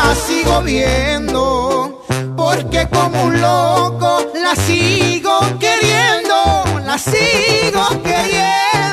la sigo viendo, porque como un loco la sigo queriendo, la sigo queriendo.